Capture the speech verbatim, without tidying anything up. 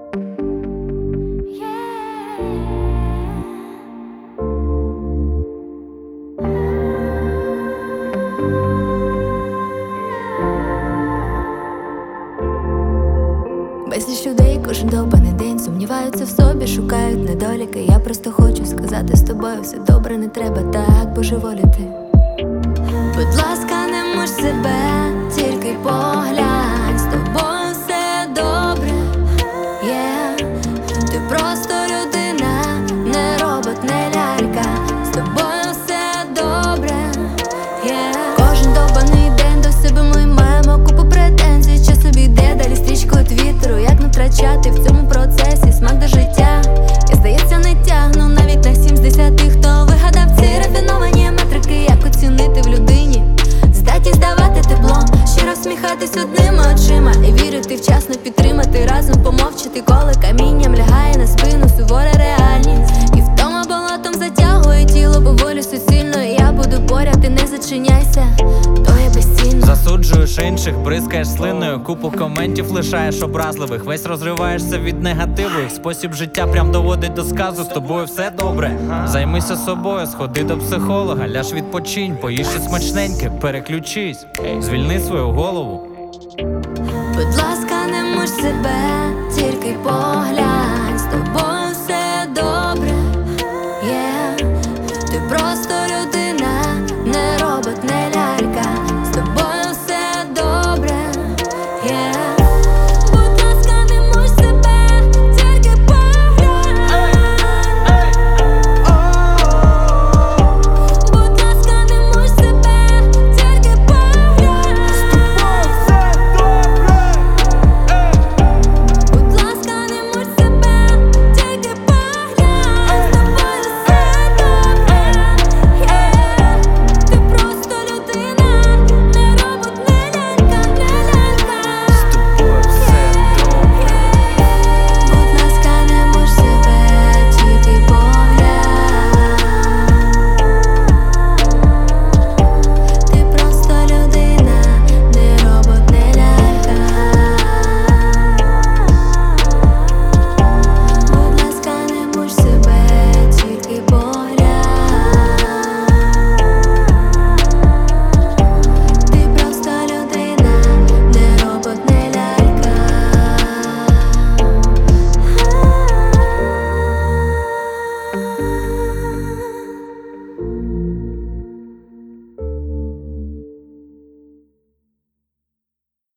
Безліч людей кожен довбаний день сумніваються в собі, шукають недоліки. Я просто хочу сказати, з тобою все добре, не треба так божеволіти. Будь ласка, не муч себе, тільки поглянь, з тобою все добре, yeah. Ти просто людина, не робот, не лялька. З тобою все добре, yeah. Кожен довбаний день до себе ми маємо купу претензій. Чи собі йде далі стрічкою твіттеру, як не втрачати в цьому процесі смак до життя. Я, здається, не тягну навіть на сім з десяти. Хто вигадав ці рафіновані метрики, як оцінити в людині здатність давати тепло, щиро всміхатись одними очима і вірити, вчасно підтримати, разом помовчати, коли камінням лягає на спину сувора реальність. І втома болотом затягує тіло, бо волю суцільно. І я буду поряд, і не зачиняйся, то є безцінно. Засуджуєш інших, бризкаєш слиною, купу коментів лишаєш образливих. Весь розриваєшся від негативу, їх спосіб життя прям доводить до сказу. З тобою все добре, займися собою, сходи до психолога, ляж відпочинь, поїж щось смачненьке, переключись, звільни свою голову. Будь ласка, не муч себе,